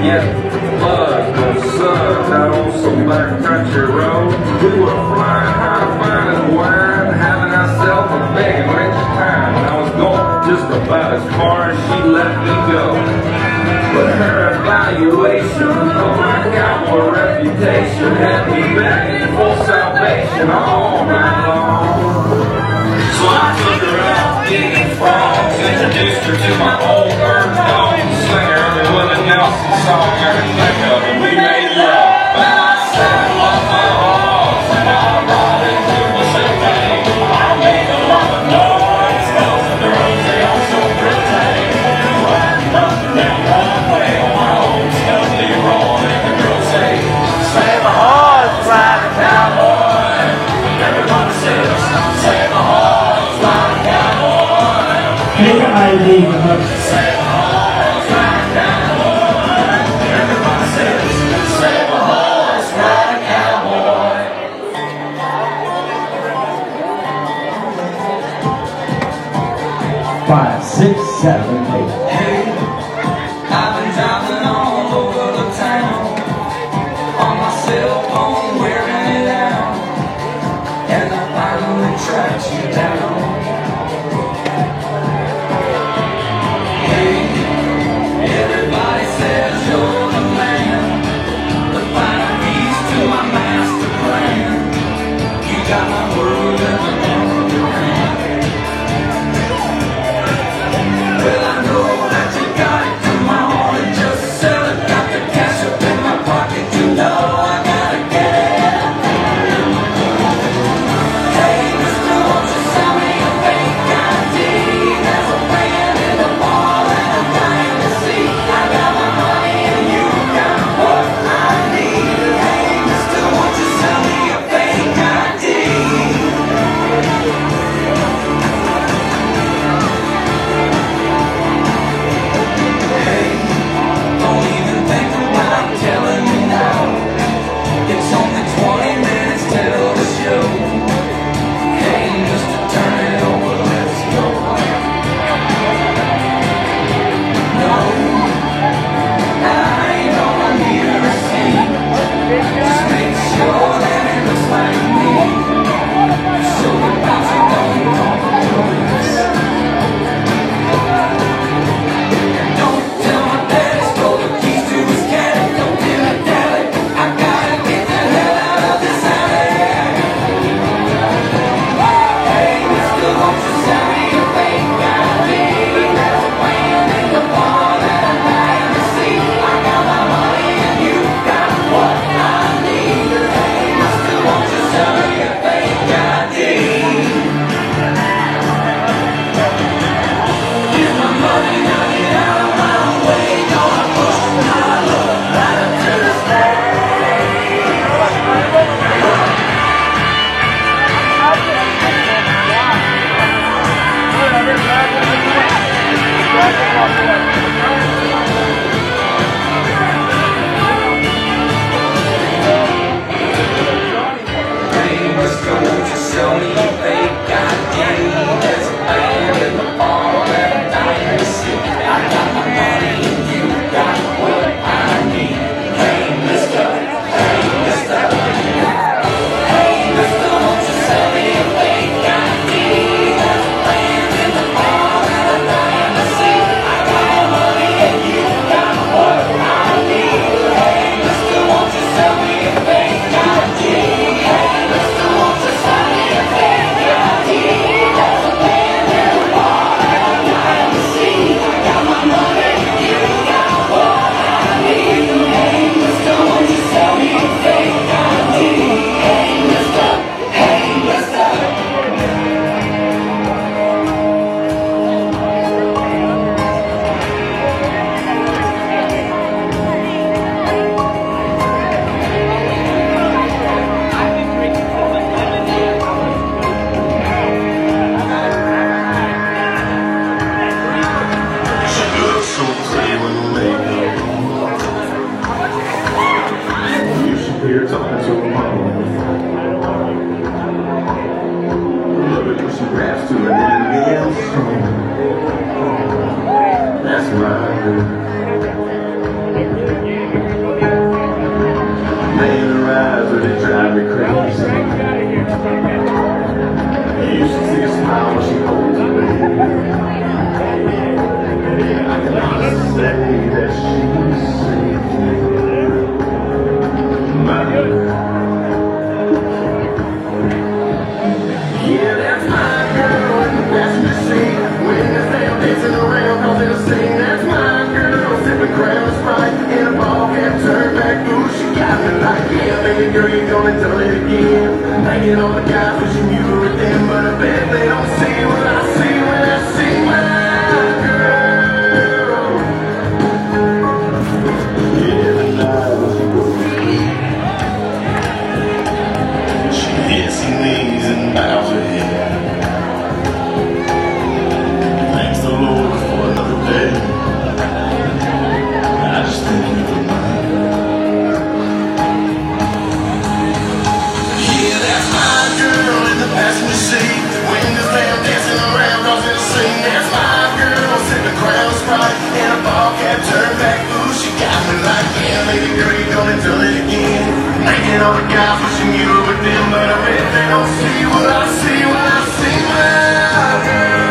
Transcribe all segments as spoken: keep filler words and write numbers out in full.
Yeah, blood was sucked out on some backcountry road. We were flying high, finding wine, having ourselves a big and rich time. And I was going just about as far as she let me go. But her evaluation of my cowboy reputation had me begging for salvation all night long. So I took her out digging frogs, introduced her to my old bird dog singer, and with a Nelson song I could think of, and we made love. And I said I love my horse, and I ride into my champagne. I made a lot of noise, cause the girls they all so pretty. Riding up and down one way on my old Scuzzy Roll, and the girls say, save a horse, ride a cowboy. Everybody says, save a horse, ride a cowboy. Take I D up. Save a horse, ride a cowboy. Everybody says, save a horse, ride a cowboy. Five, six, seven, eight. Hey, I've been driving all over the town on my cell phone, wearing it out, and I finally tracked you down. Hey, everybody says you're the man, the final piece to my master plan. You got my world in the palm of your hand. Well, I know that you got it tomorrow and just sell it. Got the cash up in my pocket, you know I gotta get it. Hey, mister, won't you sell me a fake I D? There's a band in the mall and I'm dying to see. I got my money and you got what I need. Hey, mister, won't you sell me a fake I D? baby girl, you're gonna tell it again. Hanging on the guys wishing you were with them, but I bet they don't see what I see when I see my girl. Yeah, the night was good. She hits her knees and bows her head. Thanks the Lord for another day. I just think you were mine. Yeah, that's my girl in the passenger seat. Windows down, dancing around, crossing the scene. That's my girl, sitting the crown spot in a ball cap, turned back. Ooh, she got me like, yeah, baby girl, you gonna tell it again. Making all the guys wishing you were with them, but I bet they don't see what I see when I see my girl.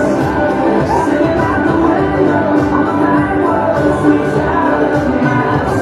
Sweet child of mine.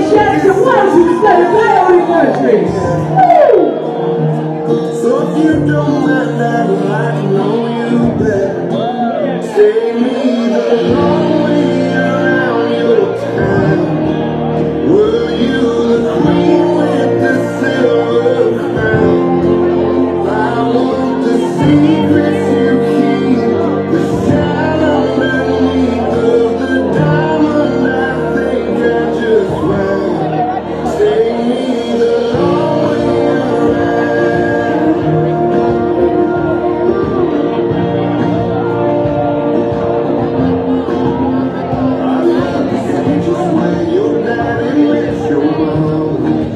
Jackson Washington, Family Countries. So if you don't mind, I'd like to know you better. Take me the long way around your town. Were you the queen with the silver crown? I want the secrets you keep, the shine underneath of the diamond I think I just found. Take me the long way around. I love to see just where your daddy met your mom.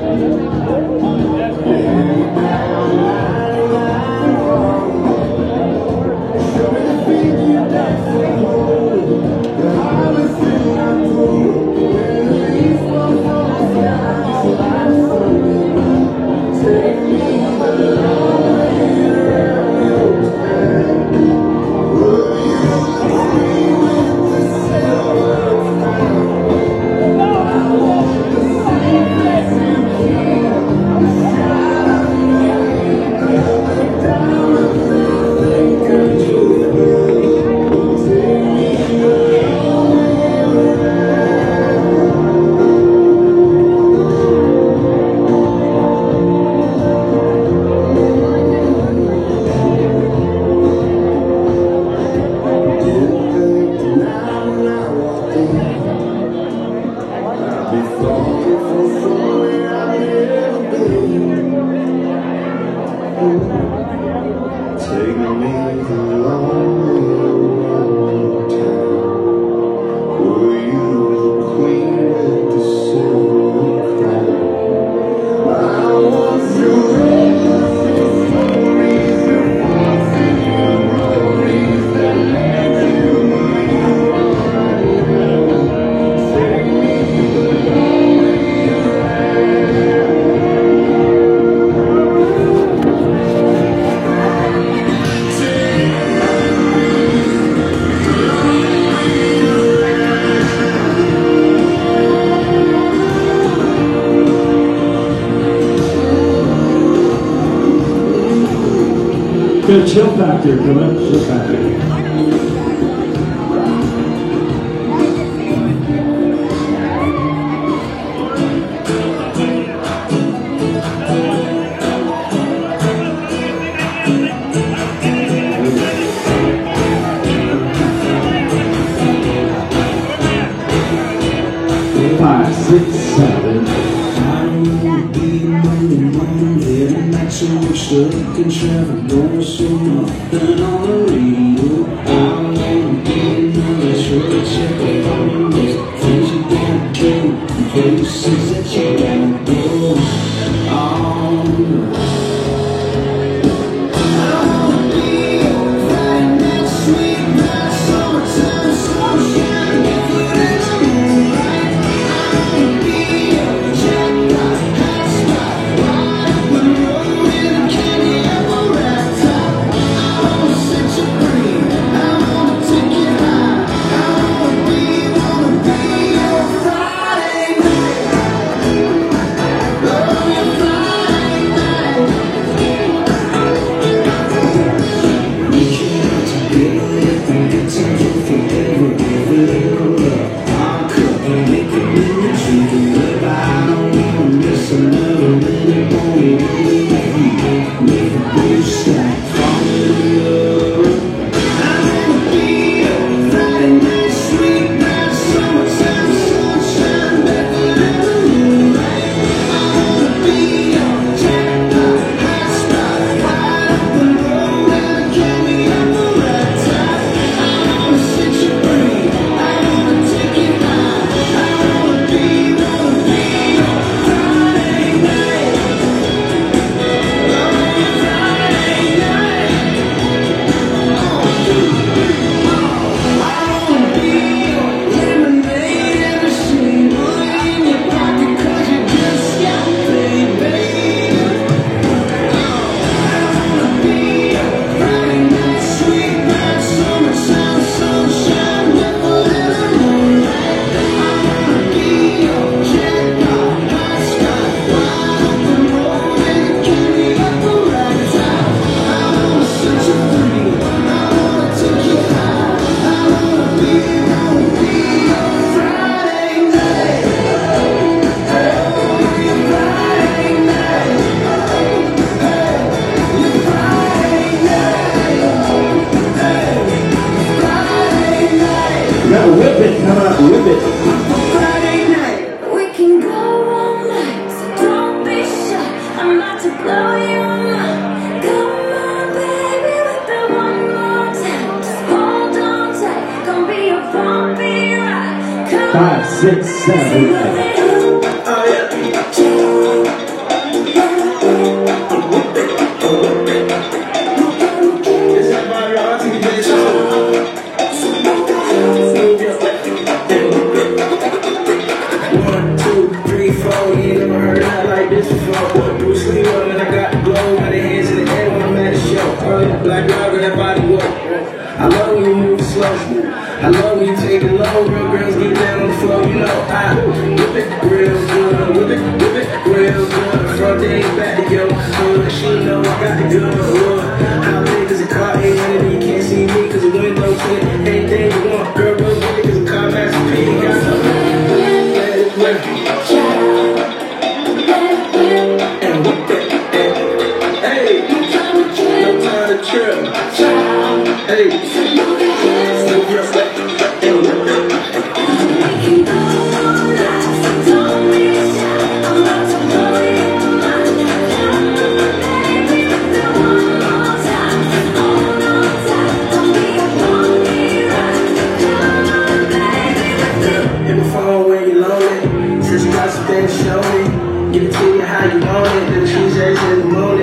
Take me the long way around town. Were you the queen with the silver crown? I want your stories, your faults and your glories that led you where you are. Take me the long way around. Good chill factor, come on, chill factor. Five, six, seven. So much stuff can travel, going so nothing on the radio. I wanna be another sure check up on those things you gotta do, places that you gotta go. Oh, I wanna be your Friday night, sweet night, summertime sunshine, barefoot in the moonlight. I wanna be your jackpot, hot spot, right up the road. six, seven, eight. Oh yeah. Is that my rock T V show? One, two, three, four. You ain't never heard that like this before. Bruce Lee when I got the glow, got the hands in the air when I'm at the show. Oh yeah, black rock with that body work. I love when you move slow. I love when you take it low. Real girls get down on the floor, you know. I whip it real good, whip it, whip it real good. Front days back to yo. Uh, she know I got the good wood. How big is a car? Ain't running, you can't see me cause the window tint. Anything you want, girl, real big cause the car master P. Got something. Let it work. And whip it. Hey, no time to trip. Hey. Show me, give it to you how you want it. Then Tuesdays in the morning.